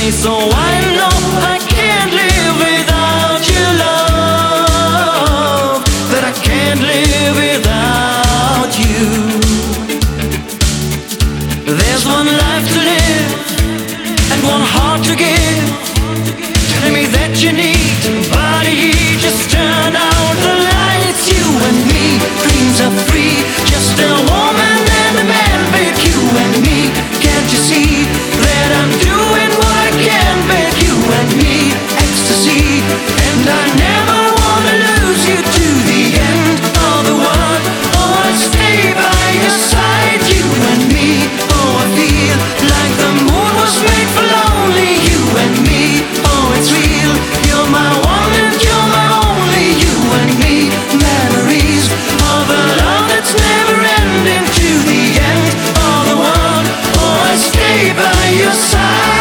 so I know I can't live without your love, that I can't live without you. There's one life to live and one heart to give. Tell me that you need somebody, just turn out the lights. You and me, dreams are free, just a woman and a man, babe. You and me, can't you see that I'm doing what I can, babe? You and me, ecstasy, and I never wanna lose you to the end of the world. Oh, I'll stay by your side. You and me, oh, I feel like the moon was made for lonely. You and me, oh, it's real. You're my one and you're my only. You and me, memories of a love that's never ending to the end of the world. Oh, I stay by your side.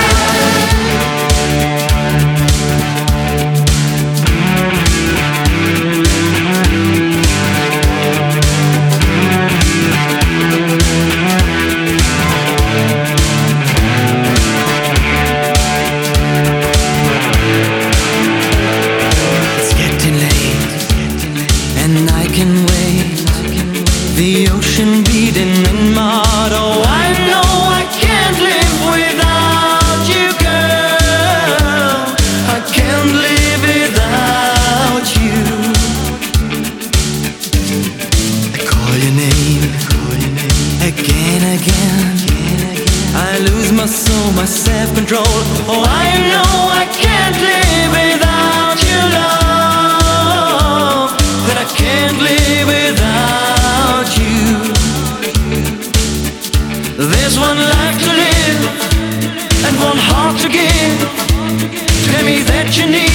It's getting late, and I can wait. The ocean beating in my heart. Oh, I know I can't live without you, girl. I can't live without you. I call your name again, again. I lose my soul, my self-control. Oh, I know I can't live without your love, that I can't live without you. There's one life to live and one heart to give. Tell me that you need